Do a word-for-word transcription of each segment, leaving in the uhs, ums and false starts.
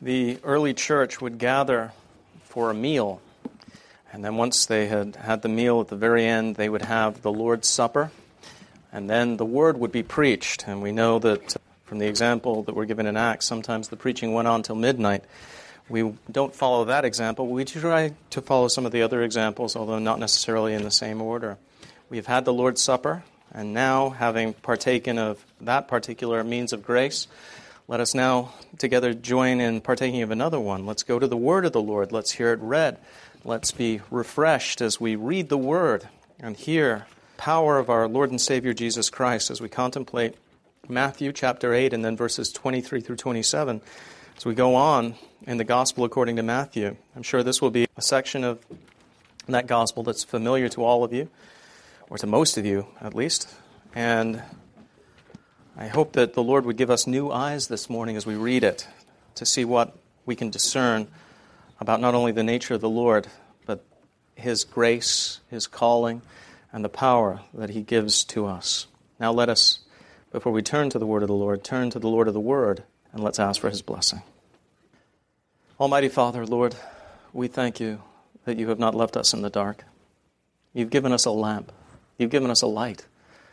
The early church would gather for a meal, and then once they had had the meal, at the very end, they would have the Lord's Supper, and then the Word would be preached. And we know that from the example that we're given in Acts, sometimes the preaching went on till midnight. We don't follow that example. We try to follow some of the other examples, although not necessarily in the same order. We've had the Lord's Supper, and now, having partaken of that particular means of grace, let us now together join in partaking of another one. Let's go to the Word of the Lord. Let's hear it read. Let's be refreshed as we read the Word and hear the power of our Lord and Savior Jesus Christ as we contemplate Matthew chapter eight and then verses twenty-three through twenty-seven. As we go on in the Gospel according to Matthew, I'm sure this will be a section of that Gospel that's familiar to all of you, or to most of you at least. And I hope that the Lord would give us new eyes this morning as we read it to see what we can discern about not only the nature of the Lord, but His grace, His calling, and the power that He gives to us. Now let us, before we turn to the Word of the Lord, turn to the Lord of the Word, and let's ask for His blessing. Almighty Father, Lord, we thank You that You have not left us in the dark. You've given us a lamp. You've given us a light.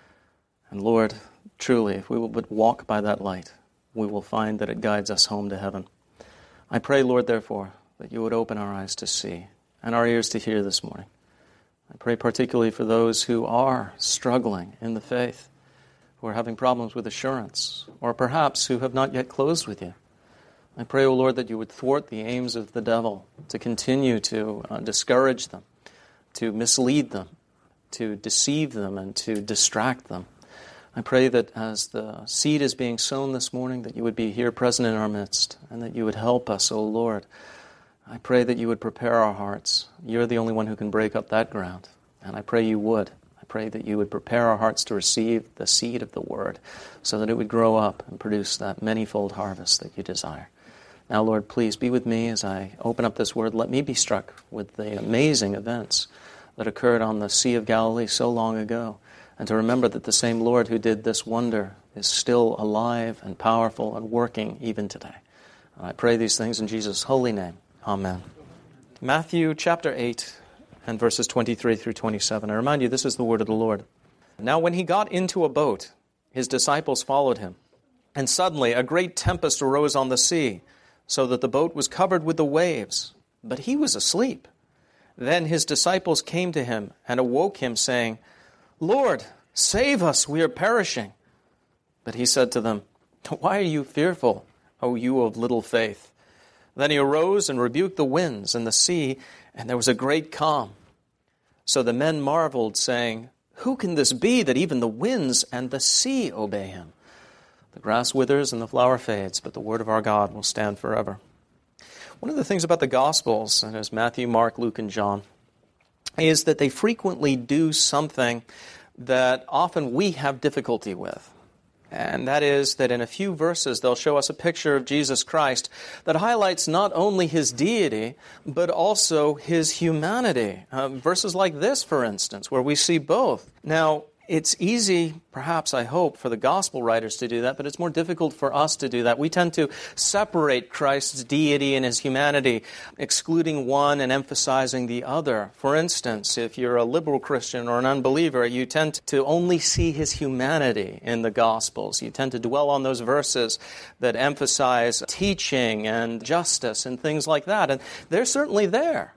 And Lord, truly, if we will but walk by that light, we will find that it guides us home to heaven. I pray, Lord, therefore, that You would open our eyes to see and our ears to hear this morning. I pray particularly for those who are struggling in the faith, who are having problems with assurance, or perhaps who have not yet closed with You. I pray, O Lord, that You would thwart the aims of the devil to continue to uh, discourage them, to mislead them, to deceive them, and to distract them. I pray that as the seed is being sown this morning, that You would be here present in our midst, and that You would help us, O Lord. I pray that You would prepare our hearts. You're the only one who can break up that ground, and I pray You would. I pray that You would prepare our hearts to receive the seed of the Word, so that it would grow up and produce that manifold harvest that You desire. Now, Lord, please be with me as I open up this Word. Let me be struck with the amazing events that occurred on the Sea of Galilee so long ago, and to remember that the same Lord who did this wonder is still alive and powerful and working even today. And I pray these things in Jesus' holy name. Amen. Matthew chapter eight and verses twenty-three through twenty-seven. I remind you, this is the word of the Lord. Now when He got into a boat, His disciples followed Him. And suddenly a great tempest arose on the sea, so that the boat was covered with the waves. But He was asleep. Then His disciples came to Him and awoke Him, saying, Lord, save us, we are perishing. But He said to them, Why are you fearful, O you of little faith? Then He arose and rebuked the winds and the sea, and there was a great calm. So the men marveled, saying, Who can this be that even the winds and the sea obey Him? The grass withers and the flower fades, but the word of our God will stand forever. One of the things about the Gospels, and as Matthew, Mark, Luke, and John, is that they frequently do something that often we have difficulty with. And that is that in a few verses they'll show us a picture of Jesus Christ that highlights not only His deity, but also His humanity. Uh, verses like this, for instance, where we see both. Now, it's easy, perhaps, I hope, for the gospel writers to do that, but it's more difficult for us to do that. We tend to separate Christ's deity and His humanity, excluding one and emphasizing the other. For instance, if you're a liberal Christian or an unbeliever, you tend to only see His humanity in the Gospels. You tend to dwell on those verses that emphasize teaching and justice and things like that, and they're certainly there.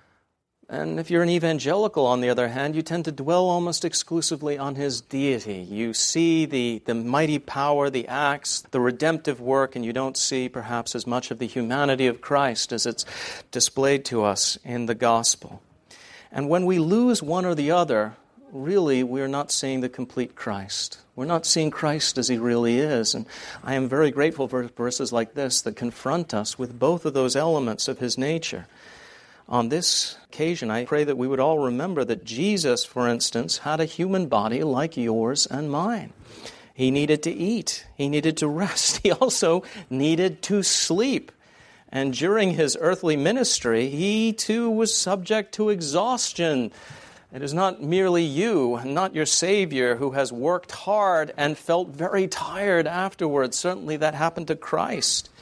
And if you're an evangelical, on the other hand, you tend to dwell almost exclusively on His deity. You see the, the mighty power, the acts, the redemptive work, and you don't see perhaps as much of the humanity of Christ as it's displayed to us in the gospel. And when we lose one or the other, really we're not seeing the complete Christ. We're not seeing Christ as He really is. And I am very grateful for verses like this that confront us with both of those elements of His nature. On this occasion, I pray that we would all remember that Jesus, for instance, had a human body like yours and mine. He needed to eat. He needed to rest. He also needed to sleep. And during His earthly ministry, He too was subject to exhaustion. It is not merely you, not your Savior, who has worked hard and felt very tired afterwards. Certainly that happened to Christ.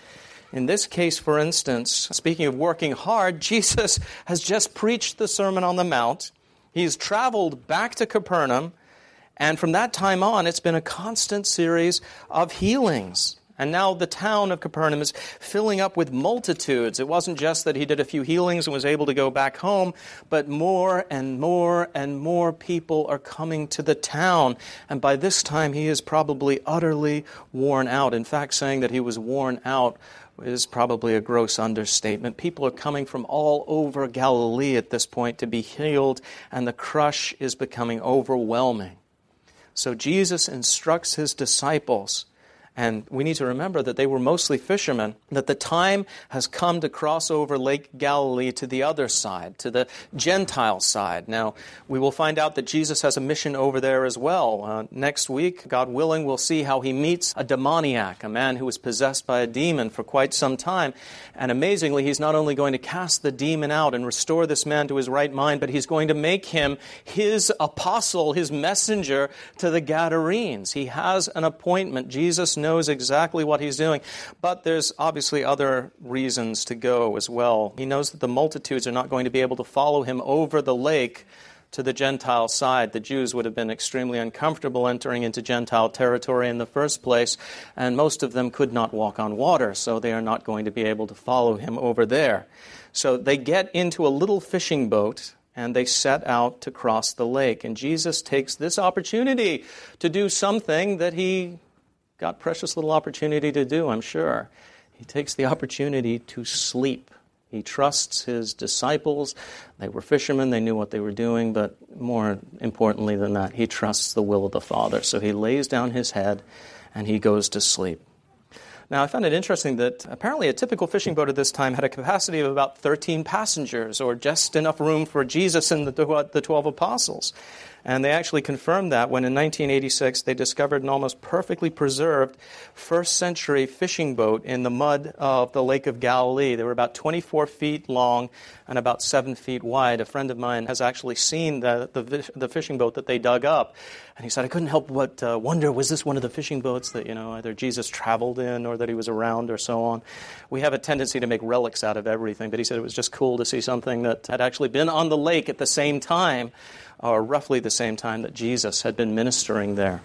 In this case, for instance, speaking of working hard, Jesus has just preached the Sermon on the Mount. He's traveled back to Capernaum, and from that time on, it's been a constant series of healings. And now the town of Capernaum is filling up with multitudes. It wasn't just that he did a few healings and was able to go back home, but more and more and more people are coming to the town. And by this time, he is probably utterly worn out. In fact, saying that he was worn out is probably a gross understatement. People are coming from all over Galilee at this point to be healed, and the crush is becoming overwhelming. So Jesus instructs his disciples, and we need to remember that they were mostly fishermen, that the time has come to cross over Lake Galilee to the other side, to the Gentile side. Now, we will find out that Jesus has a mission over there as well. Uh, next week, God willing, we'll see how he meets a demoniac, a man who was possessed by a demon for quite some time. And amazingly, he's not only going to cast the demon out and restore this man to his right mind, but he's going to make him his apostle, his messenger to the Gadarenes. He has an appointment. Jesus knows knows exactly what he's doing. But there's obviously other reasons to go as well. He knows that the multitudes are not going to be able to follow him over the lake to the Gentile side. The Jews would have been extremely uncomfortable entering into Gentile territory in the first place, and most of them could not walk on water, so they are not going to be able to follow him over there. So they get into a little fishing boat, and they set out to cross the lake. And Jesus takes this opportunity to do something that he got precious little opportunity to do, I'm sure. He takes the opportunity to sleep. He trusts his disciples. They were fishermen. They knew what they were doing. But more importantly than that, he trusts the will of the Father. So he lays down his head and he goes to sleep. Now, I found it interesting that apparently a typical fishing boat at this time had a capacity of about thirteen passengers, or just enough room for Jesus and the the twelve apostles. And they actually confirmed that when in nineteen eighty-six they discovered an almost perfectly preserved first century fishing boat in the mud of the Lake of Galilee. They were about twenty-four feet long and about seven feet wide. A friend of mine has actually seen the the, the fishing boat that they dug up. And he said, I couldn't help but uh, wonder, was this one of the fishing boats that, you know, either Jesus traveled in or that he was around or so on. We have a tendency to make relics out of everything, but he said it was just cool to see something that had actually been on the lake at the same time, or roughly the same time that Jesus had been ministering there.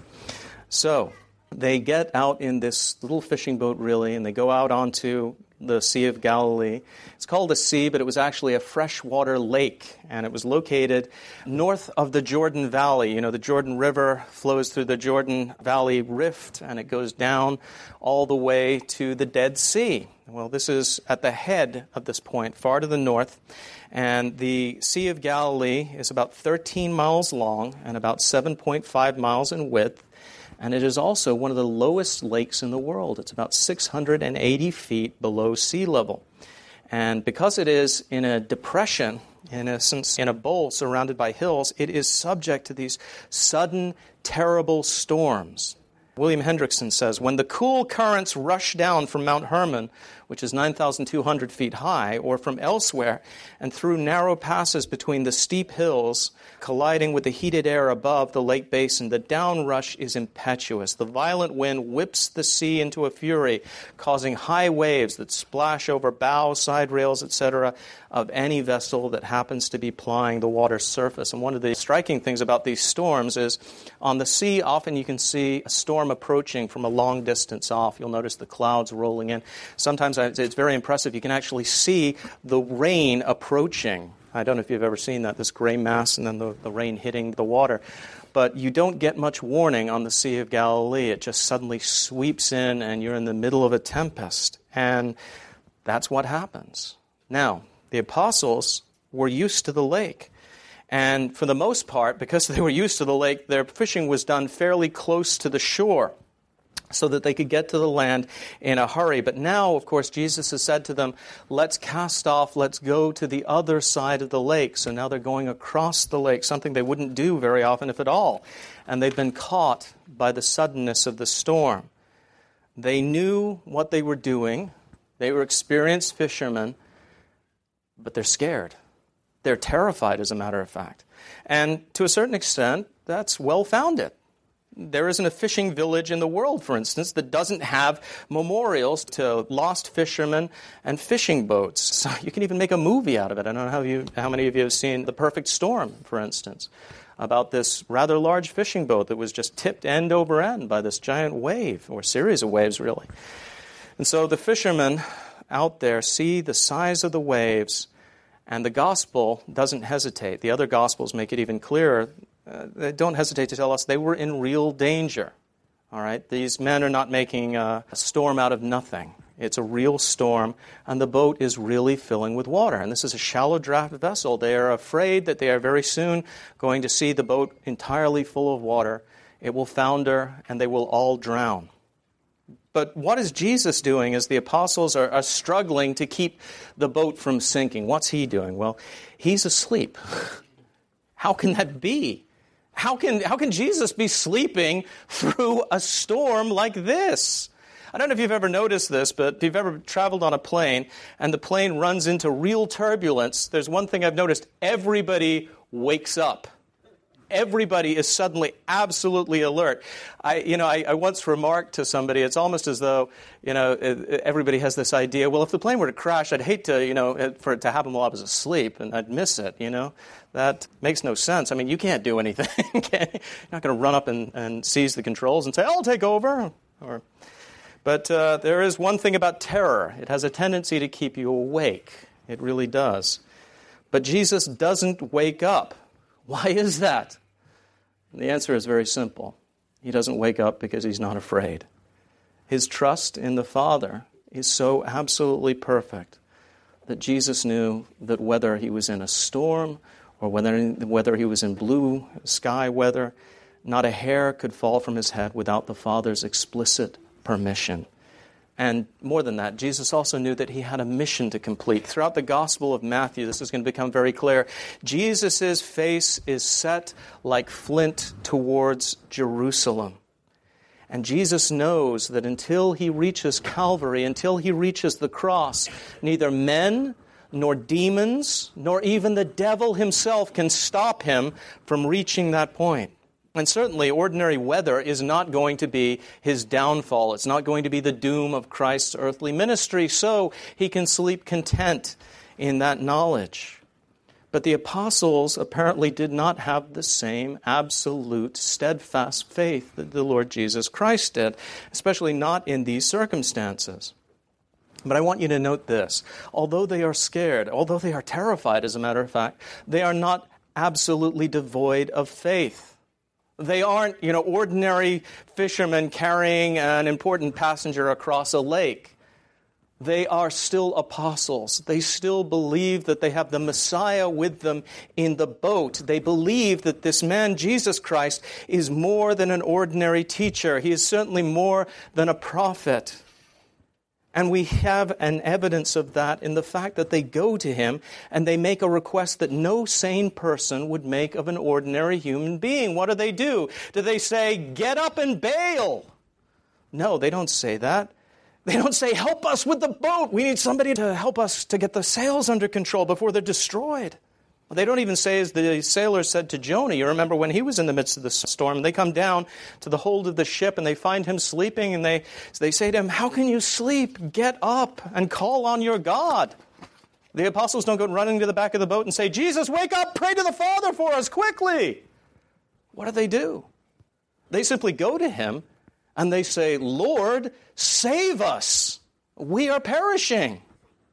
So they get out in this little fishing boat, really, and they go out onto the Sea of Galilee. It's called a sea, but it was actually a freshwater lake, and it was located north of the Jordan Valley. You know, the Jordan River flows through the Jordan Valley Rift, and it goes down all the way to the Dead Sea. Well, this is at the head of this point, far to the north, and the Sea of Galilee is about thirteen miles long and about seven point five miles in width. And it is also one of the lowest lakes in the world. It's about six hundred eighty feet below sea level. And because it is in a depression, in essence, in a bowl surrounded by hills, it is subject to these sudden, terrible storms. William Hendrickson says, when the cool currents rush down from Mount Hermon, which is nine thousand two hundred feet high, or from elsewhere, and through narrow passes between the steep hills, colliding with the heated air above the lake basin, the downrush is impetuous. The violent wind whips the sea into a fury, causing high waves that splash over bows, side rails, et cetera, of any vessel that happens to be plying the water's surface. And one of the striking things about these storms is on the sea, often you can see a storm approaching from a long distance off. You'll notice the clouds rolling in. Sometimes it's very impressive. You can actually see the rain approaching. I don't know if you've ever seen that, this gray mass and then the, the rain hitting the water. But you don't get much warning on the Sea of Galilee. It just suddenly sweeps in and you're in the middle of a tempest. And that's what happens. Now, the apostles were used to the lake. And for the most part, because they were used to the lake, their fishing was done fairly close to the shore so that they could get to the land in a hurry. But now, of course, Jesus has said to them, let's cast off, let's go to the other side of the lake. So now they're going across the lake, something they wouldn't do very often, if at all. And they've been caught by the suddenness of the storm. They knew what they were doing. They were experienced fishermen, but they're scared. They're terrified, as a matter of fact. And to a certain extent, that's well-founded. There isn't a fishing village in the world, for instance, that doesn't have memorials to lost fishermen and fishing boats. So you can even make a movie out of it. I don't know how, you, how many of you have seen The Perfect Storm, for instance, about this rather large fishing boat that was just tipped end over end by this giant wave, or series of waves, really. And so the fishermen out there see the size of the waves, and the gospel doesn't hesitate. The other gospels make it even clearer. Uh, they don't hesitate to tell us they were in real danger. All right, these men are not making a, a storm out of nothing. It's a real storm, and the boat is really filling with water. And this is a shallow draft vessel. They are afraid that they are very soon going to see the boat entirely full of water. It will founder, and they will all drown. But what is Jesus doing as the apostles are, are struggling to keep the boat from sinking? What's he doing? Well, he's asleep. How can that be? How can, how can Jesus be sleeping through a storm like this? I don't know if you've ever noticed this, but if you've ever traveled on a plane and the plane runs into real turbulence, there's one thing I've noticed. Everybody wakes up. Everybody is suddenly absolutely alert. I, you know, I, I once remarked to somebody, it's almost as though, you know, everybody has this idea, well, if the plane were to crash, I'd hate to, you know, for it to happen while I was asleep, and I'd miss it, you know. That makes no sense. I mean, you can't do anything. You're not going to run up and, and seize the controls and say, I'll take over. Or, but uh, there is one thing about terror. It has a tendency to keep you awake. It really does. But Jesus doesn't wake up. Why is that? And the answer is very simple. He doesn't wake up because he's not afraid. His trust in the Father is so absolutely perfect that Jesus knew that whether he was in a storm or whether, whether he was in blue sky weather, not a hair could fall from his head without the Father's explicit permission. And more than that, Jesus also knew that he had a mission to complete. Throughout the Gospel of Matthew, this is going to become very clear. Jesus' face is set like flint towards Jerusalem. And Jesus knows that until he reaches Calvary, until he reaches the cross, neither men nor demons, nor even the devil himself can stop him from reaching that point. And certainly, ordinary weather is not going to be his downfall. It's not going to be the doom of Christ's earthly ministry, so he can sleep content in that knowledge. But the apostles apparently did not have the same absolute, steadfast faith that the Lord Jesus Christ did, especially not in these circumstances. But I want you to note this. Although they are scared, although they are terrified, as a matter of fact, they are not absolutely devoid of faith. They aren't, you know, ordinary fishermen carrying an important passenger across a lake. They are still apostles. They still believe that they have the Messiah with them in the boat. They believe that this man, Jesus Christ, is more than an ordinary teacher. He is certainly more than a prophet. And we have an evidence of that in the fact that they go to him and they make a request that no sane person would make of an ordinary human being. What do they do? Do they say, get up and bail? No, they don't say that. They don't say, help us with the boat. We need somebody to help us to get the sails under control before they're destroyed. They don't even say, as the sailors said to Jonah, you remember when he was in the midst of the storm, and they come down to the hold of the ship and they find him sleeping, and they, they say to him, how can you sleep? Get up and call on your God. The apostles don't go running to the back of the boat and say, Jesus, wake up, pray to the Father for us, quickly. What do they do? They simply go to him and they say, Lord, save us. We are perishing.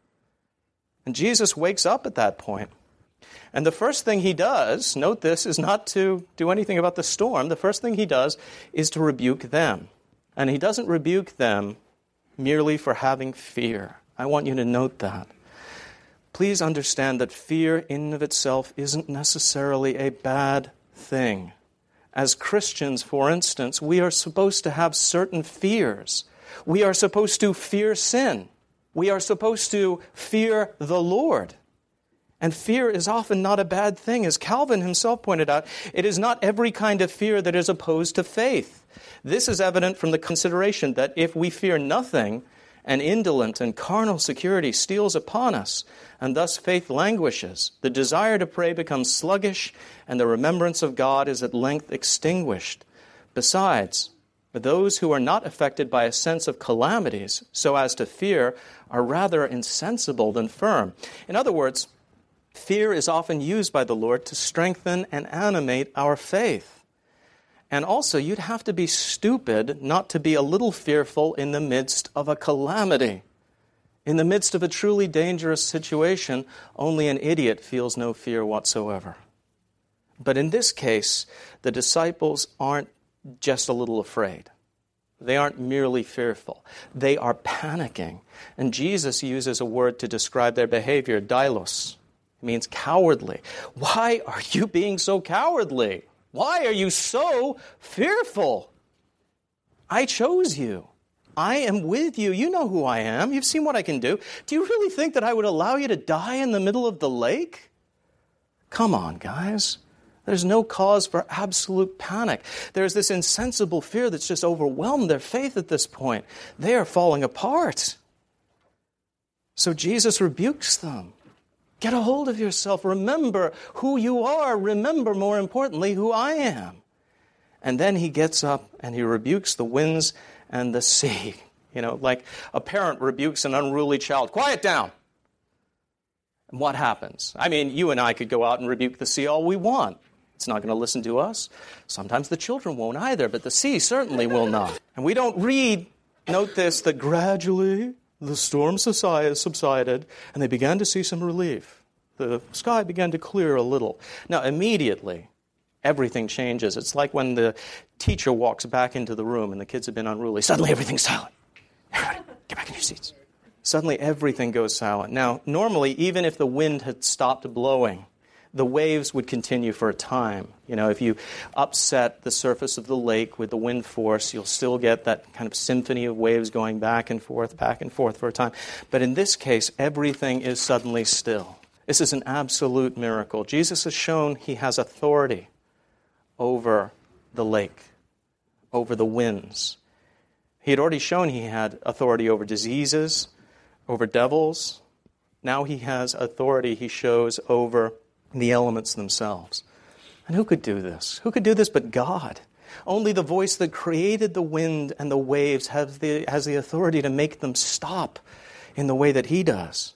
And Jesus wakes up at that point. And the first thing he does, note this, is not to do anything about the storm. The first thing he does is to rebuke them. And he doesn't rebuke them merely for having fear. I want you to note that. Please understand that fear in and of itself isn't necessarily a bad thing. As Christians, for instance, we are supposed to have certain fears. We are supposed to fear sin. We are supposed to fear the Lord. And fear is often not a bad thing. As Calvin himself pointed out, it is not every kind of fear that is opposed to faith. This is evident from the consideration that if we fear nothing, an indolent and carnal security steals upon us, and thus faith languishes. The desire to pray becomes sluggish, and the remembrance of God is at length extinguished. Besides, those who are not affected by a sense of calamities so as to fear are rather insensible than firm. In other words, fear is often used by the Lord to strengthen and animate our faith. And also, you'd have to be stupid not to be a little fearful in the midst of a calamity. In the midst of a truly dangerous situation, only an idiot feels no fear whatsoever. But in this case, the disciples aren't just a little afraid. They aren't merely fearful. They are panicking. And Jesus uses a word to describe their behavior, dailos. It means cowardly. Why are you being so cowardly? Why are you so fearful? I chose you. I am with you. You know who I am. You've seen what I can do. Do you really think that I would allow you to die in the middle of the lake? Come on, guys. There's no cause for absolute panic. There's this insensible fear that's just overwhelmed their faith at this point. They are falling apart. So Jesus rebukes them. Get a hold of yourself. Remember who you are. Remember, more importantly, who I am. And then he gets up and he rebukes the winds and the sea. You know, like a parent rebukes an unruly child. Quiet down. And what happens? I mean, you and I could go out and rebuke the sea all we want. It's not going to listen to us. Sometimes the children won't either, but the sea certainly will not. And we don't read, note this, that gradually the storm subsided and they began to see some relief. The sky began to clear a little. Now, immediately, everything changes. It's like when the teacher walks back into the room and the kids have been unruly. Suddenly everything's silent. Everybody, get back in your seats. Suddenly everything goes silent. Now, normally, even if the wind had stopped blowing, the waves would continue for a time. You know, if you upset the surface of the lake with the wind force, you'll still get that kind of symphony of waves going back and forth, back and forth for a time. But in this case, everything is suddenly still. This is an absolute miracle. Jesus has shown he has authority over the lake, over the winds. He had already shown he had authority over diseases, over devils. Now he has authority, he shows, over the elements themselves. And who could do this? Who could do this but God? Only the voice that created the wind and the waves has the, has the authority to make them stop in the way that he does.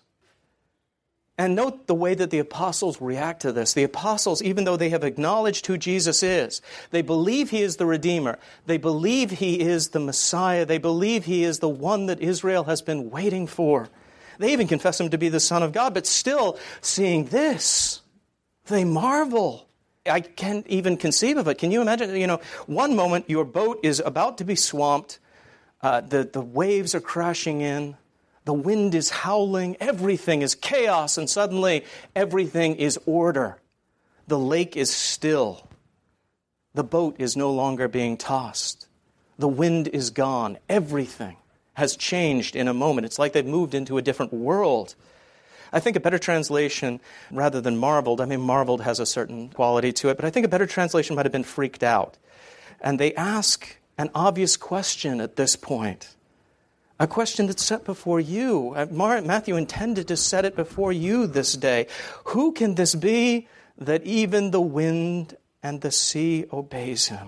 And note the way that the apostles react to this. The apostles, even though they have acknowledged who Jesus is, they believe he is the Redeemer. They believe he is the Messiah. They believe he is the one that Israel has been waiting for. They even confess him to be the Son of God, but still seeing this, they marvel. I can't even conceive of it. Can you imagine? You know, one moment your boat is about to be swamped. Uh, the, the waves are crashing in. The wind is howling. Everything is chaos. And suddenly everything is order. The lake is still. The boat is no longer being tossed. The wind is gone. Everything has changed in a moment. It's like they've moved into a different world. I think a better translation, rather than marveled, I mean, marveled has a certain quality to it, but I think a better translation might have been freaked out. And they ask an obvious question at this point, a question that's set before you. Matthew intended to set it before you this day. Who can this be that even the wind and the sea obeys him?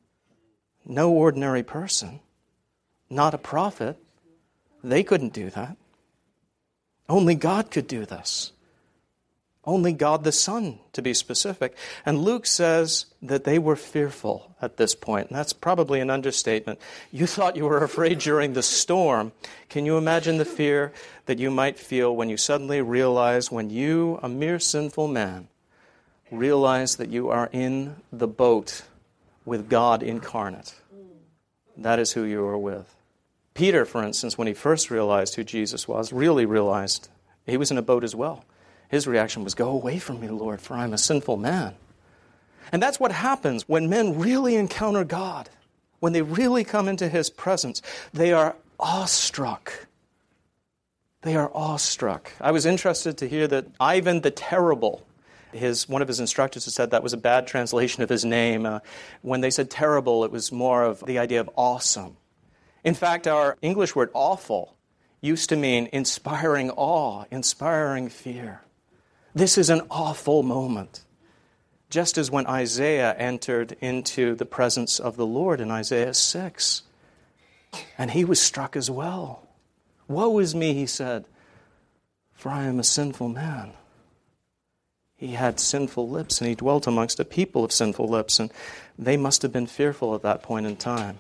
No ordinary person, not a prophet. They couldn't do that. Only God could do this. Only God the Son, to be specific. And Luke says that they were fearful at this point. And that's probably an understatement. You thought you were afraid during the storm. Can you imagine the fear that you might feel when you suddenly realize, when you, a mere sinful man, realize that you are in the boat with God incarnate? That is who you are with. Peter, for instance, when he first realized who Jesus was, really realized he was in a boat as well. His reaction was, "Go away from me, Lord, for I'm a sinful man." And that's what happens when men really encounter God. When they really come into his presence, they are awestruck. They are awestruck. I was interested to hear that Ivan the Terrible, his one of his instructors had said that was a bad translation of his name. Uh, when they said terrible, it was more of the idea of awesome. In fact, our English word awful used to mean inspiring awe, inspiring fear. This is an awful moment. Just as when Isaiah entered into the presence of the Lord in Isaiah six, and he was struck as well. Woe is me, he said, for I am a sinful man. He had sinful lips, and he dwelt amongst a people of sinful lips, and they must have been fearful at that point in time.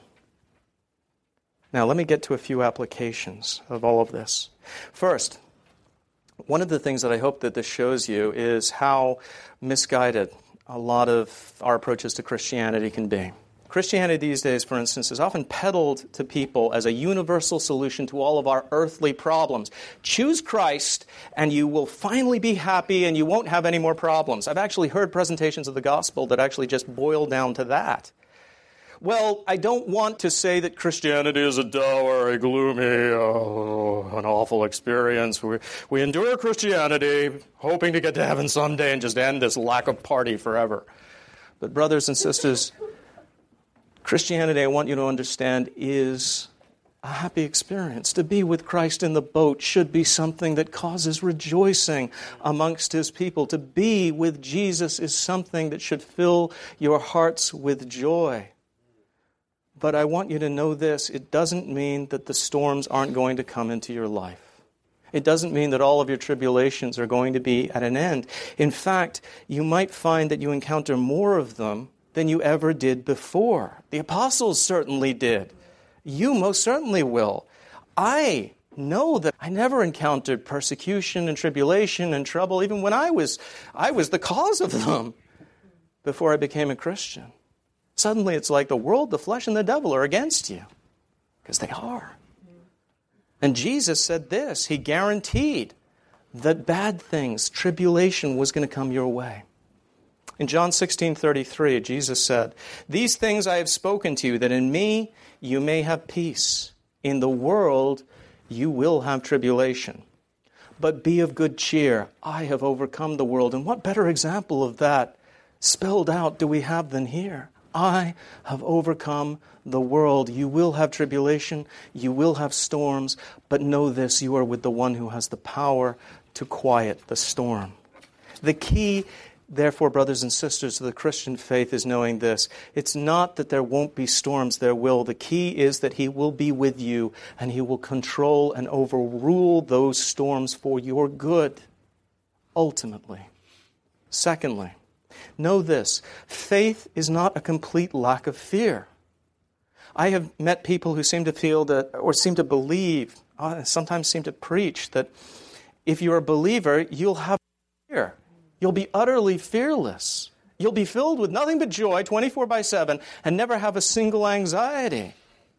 Now, let me get to a few applications of all of this. First, one of the things that I hope that this shows you is how misguided a lot of our approaches to Christianity can be. Christianity these days, for instance, is often peddled to people as a universal solution to all of our earthly problems. Choose Christ and you will finally be happy and you won't have any more problems. I've actually heard presentations of the gospel that actually just boil down to that. Well, I don't want to say that Christianity is a dour, a gloomy, oh, an awful experience. We, we endure Christianity hoping to get to heaven someday and just end this lack of party forever. But brothers and sisters, Christianity, I want you to understand, is a happy experience. To be with Christ in the boat should be something that causes rejoicing amongst his people. To be with Jesus is something that should fill your hearts with joy. But I want you to know this, it doesn't mean that the storms aren't going to come into your life. It doesn't mean that all of your tribulations are going to be at an end. In fact, you might find that you encounter more of them than you ever did before. The apostles certainly did. You most certainly will. I know that I never encountered persecution and tribulation and trouble, even when I was, I was the cause of them before I became a Christian. Suddenly it's like the world, the flesh, and the devil are against you. Because they are. And Jesus said this. He guaranteed that bad things, tribulation, was going to come your way. In John sixteen thirty-three, Jesus said, "These things I have spoken to you, that in me you may have peace. In the world you will have tribulation. But be of good cheer. I have overcome the world." And what better example of that spelled out do we have than here? I have overcome the world. You will have tribulation, you will have storms, but know this, you are with the one who has the power to quiet the storm. The key, therefore, brothers and sisters, to the Christian faith is knowing this. It's not that there won't be storms, there will. The key is that he will be with you and he will control and overrule those storms for your good, ultimately. Secondly, know this, faith is not a complete lack of fear. I have met people who seem to feel that, or seem to believe, uh, sometimes seem to preach that if you're a believer, you'll have fear. You'll be utterly fearless. You'll be filled with nothing but joy twenty-four by seven and never have a single anxiety.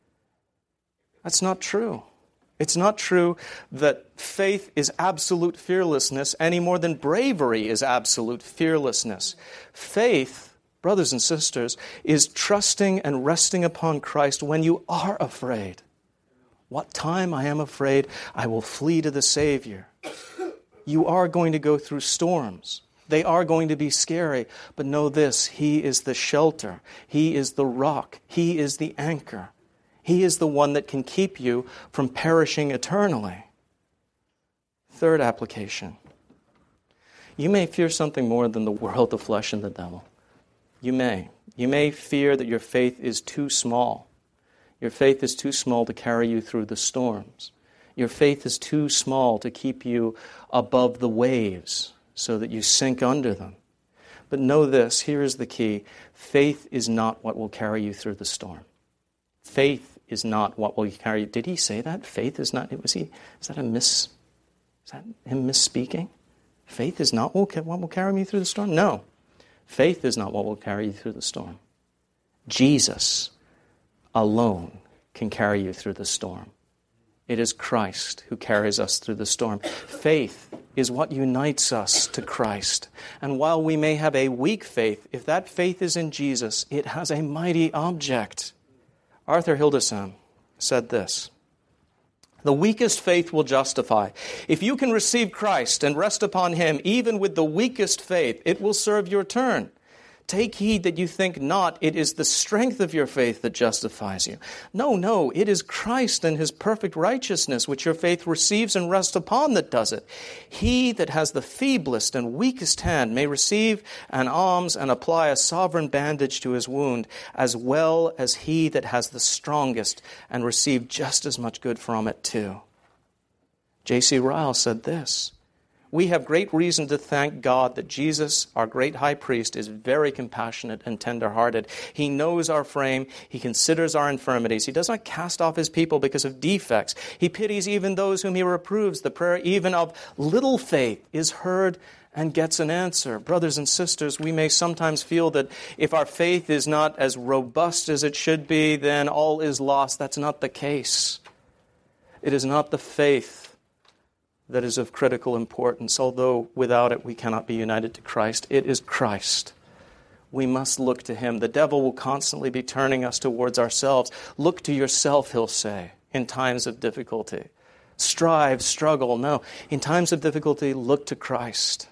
That's not true. It's not true that faith is absolute fearlessness any more than bravery is absolute fearlessness. Faith, brothers and sisters, is trusting and resting upon Christ when you are afraid. What time I am afraid, I will flee to the Savior. You are going to go through storms. They are going to be scary, but know this, He is the shelter. He is the rock. He is the anchor. He is the one that can keep you from perishing eternally. Third application. You may fear something more than the world, the flesh, and the devil. You may. You may fear that your faith is too small. Your faith is too small to carry you through the storms. Your faith is too small to keep you above the waves so that you sink under them. But know this, here is the key. Faith is not what will carry you through the storm. Faith is not what will carry you. Did he say that? Faith is not, was he, is that a miss, is that him misspeaking? Faith is not what will carry me through the storm? No. Faith is not what will carry you through the storm. Jesus alone can carry you through the storm. It is Christ who carries us through the storm. Faith is what unites us to Christ. And while we may have a weak faith, if that faith is in Jesus, it has a mighty object. Arthur Hildesheim said this, "The weakest faith will justify. If you can receive Christ and rest upon Him, even with the weakest faith, it will serve your turn. Take heed that you think not it is the strength of your faith that justifies you. No, no, it is Christ and his perfect righteousness which your faith receives and rests upon that does it. He that has the feeblest and weakest hand may receive an alms and apply a sovereign bandage to his wound, as well as he that has the strongest and receive just as much good from it too. J C Ryle said this: we have great reason to thank God that Jesus, our great high priest, is very compassionate and tender-hearted. He knows our frame. He considers our infirmities. He does not cast off his people because of defects. He pities even those whom he reproves. The prayer even of little faith is heard and gets an answer. Brothers and sisters, we may sometimes feel that if our faith is not as robust as it should be, then all is lost. That's not the case. It is not the faith that is of critical importance, although without it we cannot be united to Christ. It is Christ. We must look to him. The devil will constantly be turning us towards ourselves. Look to yourself, he'll say, in times of difficulty. Strive, struggle. No, in times of difficulty, look to Christ.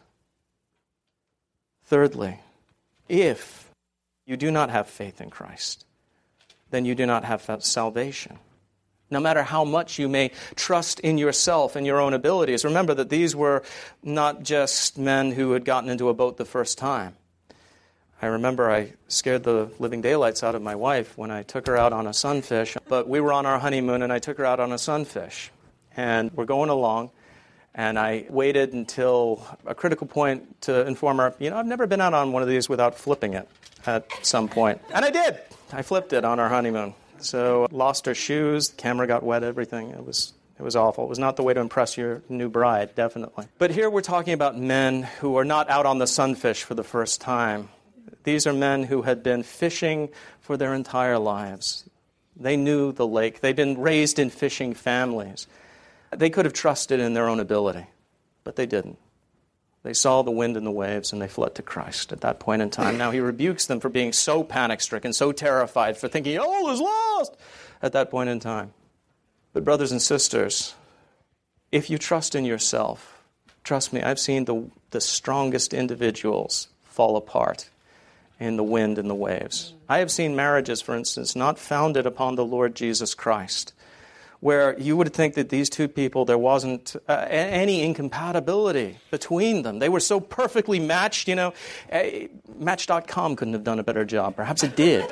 Thirdly, if you do not have faith in Christ, then you do not have salvation. No matter how much you may trust in yourself and your own abilities. Remember that these were not just men who had gotten into a boat the first time. I remember I scared the living daylights out of my wife when I took her out on a sunfish. But we were on our honeymoon and I took her out on a sunfish. And we're going along. And I waited until a critical point to inform her, you know, I've never been out on one of these without flipping it at some point. And I did. I flipped it on our honeymoon. So lost her shoes, the camera got wet, everything. It was it was awful. It was not the way to impress your new bride, definitely. But here we're talking about men who are not out on the sunfish for the first time. These are men who had been fishing for their entire lives. They knew the lake. They'd been raised in fishing families. They could have trusted in their own ability, but they didn't. They saw the wind and the waves, and they fled to Christ at that point in time. Now, he rebukes them for being so panic-stricken, so terrified, for thinking, all is lost at that point in time. But brothers and sisters, if you trust in yourself, trust me, I've seen the, the strongest individuals fall apart in the wind and the waves. I have seen marriages, for instance, not founded upon the Lord Jesus Christ, where you would think that these two people, there wasn't uh, any incompatibility between them. They were so perfectly matched, you know. Uh, Match dot com couldn't have done a better job. Perhaps it did.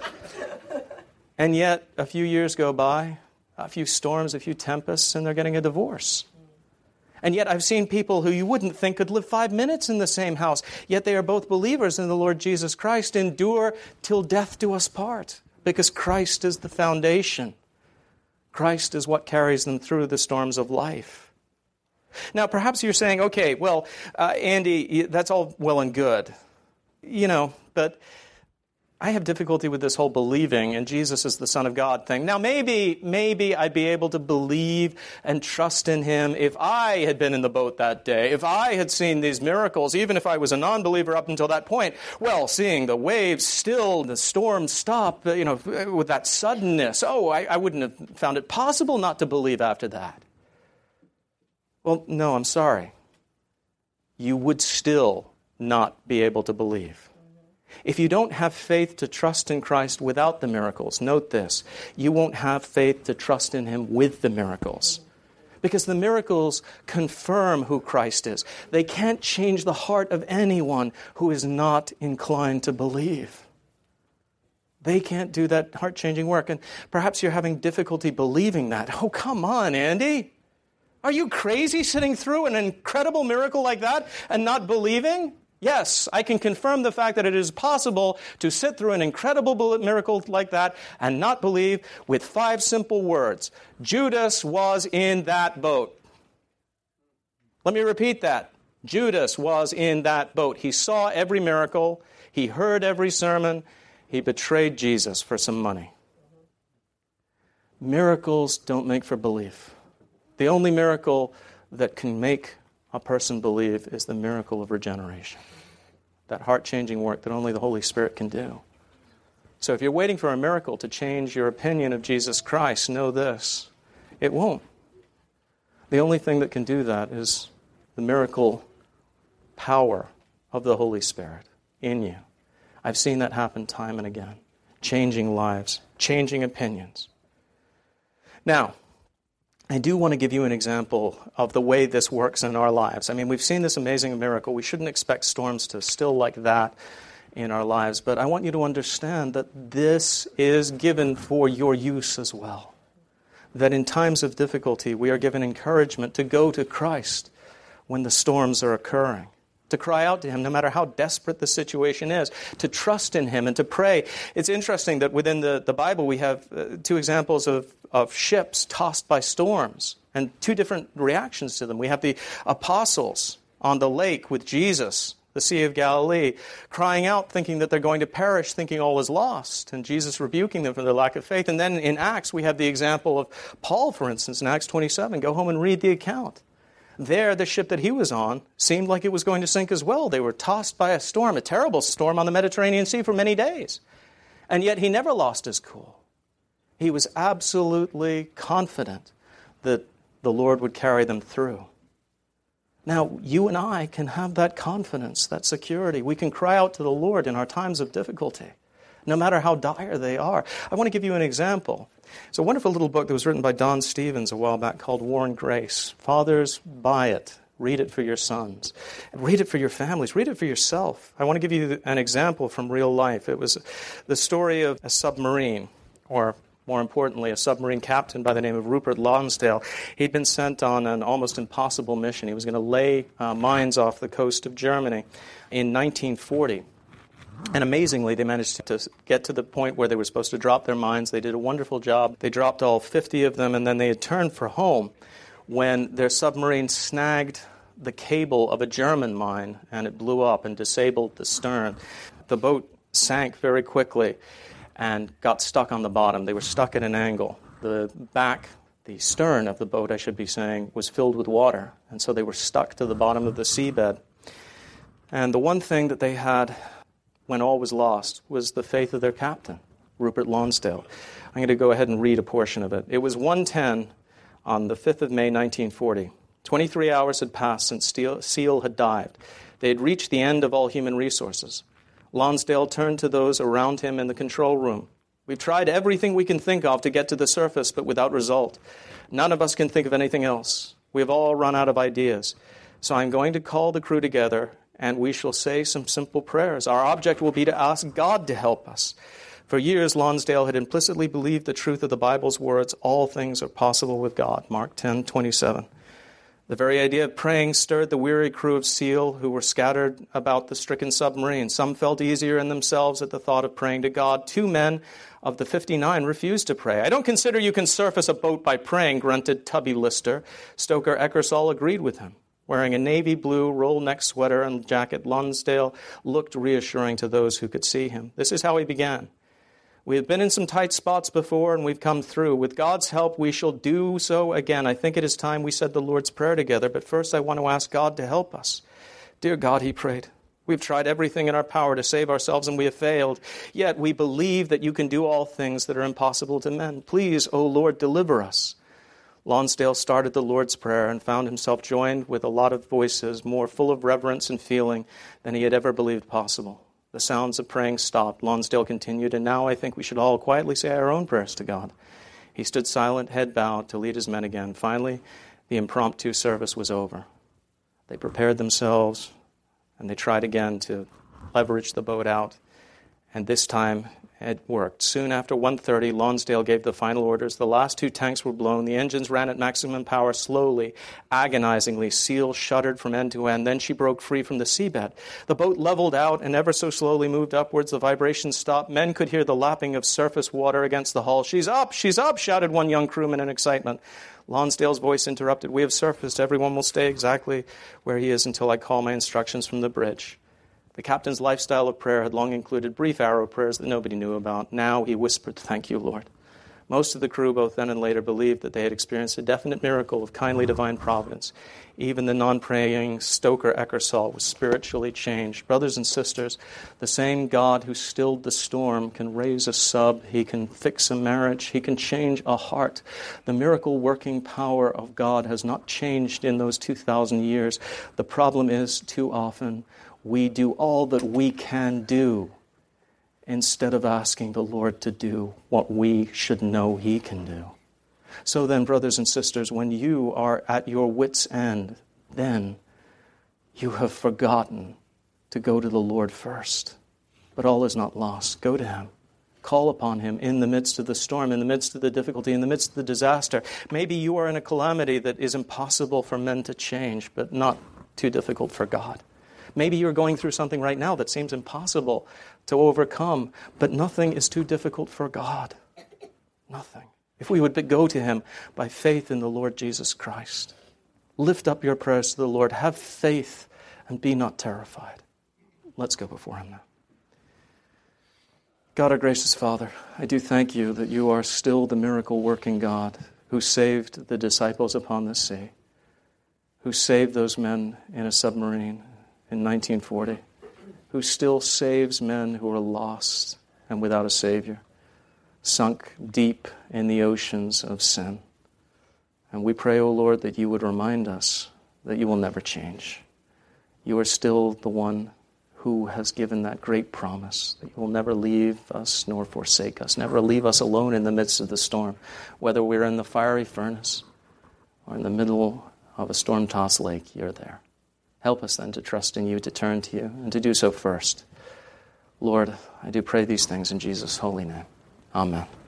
And yet, a few years go by, a few storms, a few tempests, and they're getting a divorce. And yet I've seen people who you wouldn't think could live five minutes in the same house, yet they are both believers in the Lord Jesus Christ, endure till death do us part, because Christ is the foundation. Christ is what carries them through the storms of life. Now, perhaps you're saying, okay, well, uh, Andy, that's all well and good. You know, but I have difficulty with this whole believing and Jesus is the Son of God thing. Now, maybe, maybe I'd be able to believe and trust in him if I had been in the boat that day, if I had seen these miracles, even if I was a non-believer up until that point. Well, seeing the waves still, the storm stop, you know, with that suddenness, oh, I, I wouldn't have found it possible not to believe after that. Well, no, I'm sorry. You would still not be able to believe. If you don't have faith to trust in Christ without the miracles, note this, you won't have faith to trust in him with the miracles. Because the miracles confirm who Christ is. They can't change the heart of anyone who is not inclined to believe. They can't do that heart-changing work. And perhaps you're having difficulty believing that. Oh, come on, Andy. Are you crazy sitting through an incredible miracle like that and not believing? Yes, I can confirm the fact that it is possible to sit through an incredible miracle like that and not believe with five simple words. Judas was in that boat. Let me repeat that. Judas was in that boat. He saw every miracle. He heard every sermon. He betrayed Jesus for some money. Miracles don't make for belief. The only miracle that can make a person believe is the miracle of regeneration. That heart-changing work that only the Holy Spirit can do. So if you're waiting for a miracle to change your opinion of Jesus Christ, know this. It won't. The only thing that can do that is the miracle power of the Holy Spirit in you. I've seen that happen time and again. Changing lives, changing opinions. Now, I do want to give you an example of the way this works in our lives. I mean, we've seen this amazing miracle. We shouldn't expect storms to still like that in our lives, but I want you to understand that this is given for your use as well. That in times of difficulty, we are given encouragement to go to Christ when the storms are occurring, to cry out to Him no matter how desperate the situation is, to trust in Him and to pray. It's interesting that within the, the Bible we have uh, two examples of, of ships tossed by storms and two different reactions to them. We have the apostles on the lake with Jesus, the Sea of Galilee, crying out, thinking that they're going to perish, thinking all is lost, and Jesus rebuking them for their lack of faith. And then in Acts, we have the example of Paul, for instance, in Acts twenty-seven. Go home and read the account. There, the ship that he was on seemed like it was going to sink as well. They were tossed by a storm, a terrible storm on the Mediterranean Sea for many days. And yet he never lost his cool. He was absolutely confident that the Lord would carry them through. Now, you and I can have that confidence, that security. We can cry out to the Lord in our times of difficulty, no matter how dire they are. I want to give you an example. It's a wonderful little book that was written by Don Stevens a while back called War and Grace. Fathers, buy it. Read it for your sons. Read it for your families. Read it for yourself. I want to give you an example from real life. It was the story of a submarine, or more importantly, a submarine captain by the name of Rupert Lonsdale. He'd been sent on an almost impossible mission. He was going to lay uh, mines off the coast of Germany in nineteen forty. And amazingly, they managed to get to the point where they were supposed to drop their mines. They did a wonderful job. They dropped all fifty of them, and then they had turned for home when their submarine snagged the cable of a German mine, and it blew up and disabled the stern. The boat sank very quickly and got stuck on the bottom. They were stuck at an angle. The back, the stern of the boat, I should be saying, was filled with water, and so they were stuck to the bottom of the seabed. And the one thing that they had when all was lost was the faith of their captain, Rupert Lonsdale. I'm going to go ahead and read a portion of it. It was one ten on the fifth of May, nineteen forty. twenty-three hours had passed since Seal had dived. They had reached the end of all human resources. Lonsdale turned to those around him in the control room. We've tried everything we can think of to get to the surface, but without result. None of us can think of anything else. We have all run out of ideas. So I'm going to call the crew together, and we shall say some simple prayers. Our object will be to ask God to help us. For years, Lonsdale had implicitly believed the truth of the Bible's words, all things are possible with God, Mark ten twenty-seven. The very idea of praying stirred the weary crew of Seal who were scattered about the stricken submarine. Some felt easier in themselves at the thought of praying to God. Two men of the fifty-nine refused to pray. I don't consider you can surface a boat by praying, grunted Tubby Lister. Stoker Eckersall agreed with him. Wearing a navy blue roll-neck sweater and jacket, Lonsdale looked reassuring to those who could see him. This is how he began. We have been in some tight spots before, and we've come through. With God's help, we shall do so again. I think it is time we said the Lord's Prayer together, but first I want to ask God to help us. Dear God, he prayed, we've tried everything in our power to save ourselves, and we have failed. Yet we believe that you can do all things that are impossible to men. Please, O Lord, deliver us. Lonsdale started the Lord's Prayer and found himself joined with a lot of voices more full of reverence and feeling than he had ever believed possible. The sounds of praying stopped. Lonsdale continued, and now I think we should all quietly say our own prayers to God. He stood silent, head bowed, to lead his men again. Finally, the impromptu service was over. They prepared themselves, and they tried again to leverage the boat out. And this time, it worked. Soon after one thirty, Lonsdale gave the final orders. The last two tanks were blown. The engines ran at maximum power slowly, agonizingly. Seal shuddered from end to end. Then she broke free from the seabed. The boat leveled out and ever so slowly moved upwards. The vibrations stopped. Men could hear the lapping of surface water against the hull. She's up! She's up! Shouted one young crewman in excitement. Lonsdale's voice interrupted. We have surfaced. Everyone will stay exactly where he is until I call my instructions from the bridge. The captain's lifestyle of prayer had long included brief arrow prayers that nobody knew about. Now he whispered, "Thank you, Lord." Most of the crew, both then and later, believed that they had experienced a definite miracle of kindly divine providence. Even the non-praying Stoker Eckersall was spiritually changed. Brothers and sisters, the same God who stilled the storm can raise a sub. He can fix a marriage. He can change a heart. The miracle-working power of God has not changed in those two thousand years. The problem is, too often, we do all that we can do, instead of asking the Lord to do what we should know He can do. So then, brothers and sisters, when you are at your wit's end, then you have forgotten to go to the Lord first. But all is not lost. Go to Him. Call upon Him in the midst of the storm, in the midst of the difficulty, in the midst of the disaster. Maybe you are in a calamity that is impossible for men to change, but not too difficult for God. Maybe you're going through something right now that seems impossible to overcome, but nothing is too difficult for God. Nothing. If we would go to Him by faith in the Lord Jesus Christ. Lift up your prayers to the Lord. Have faith and be not terrified. Let's go before Him now. God, our gracious Father, I do thank You that You are still the miracle-working God who saved the disciples upon the sea, who saved those men in a submarine in nineteen forty, who still saves men who are lost and without a Savior, sunk deep in the oceans of sin. And we pray, O Lord, that You would remind us that You will never change. You are still the one who has given that great promise that You will never leave us nor forsake us, never leave us alone in the midst of the storm, whether we're in the fiery furnace or in the middle of a storm-tossed lake, You're there. Help us then to trust in You, to turn to You, and to do so first. Lord, I do pray these things in Jesus' holy name. Amen.